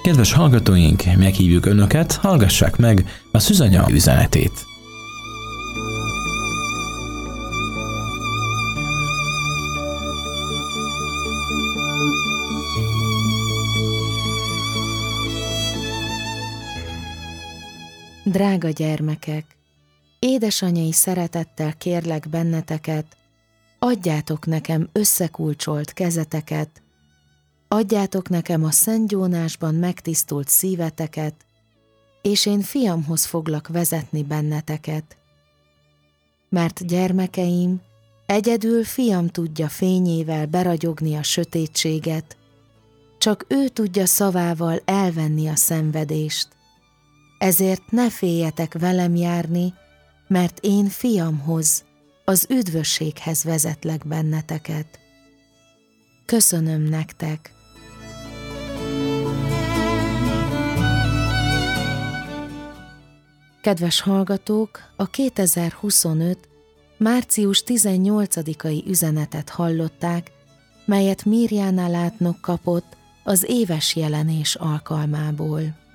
Kedves hallgatóink, meghívjuk Önöket, hallgassák meg a Szűzanya üzenetét. Drága gyermekek, édesanyai szeretettel kérlek benneteket, adjátok nekem összekulcsolt kezeteket, adjátok nekem a Szent Gyónásban megtisztult szíveteket, és én fiamhoz foglak vezetni benneteket. Mert gyermekeim, egyedül fiam tudja fényével beragyogni a sötétséget, csak ő tudja szavával elvenni a szenvedést. Ezért ne féljetek velem járni, mert én fiamhoz, az üdvösséghez vezetlek benneteket. Köszönöm nektek! Kedves hallgatók, a 2025. március 18-ai üzenetet hallották, melyet Mirjana látnok kapott az éves jelenés alkalmából.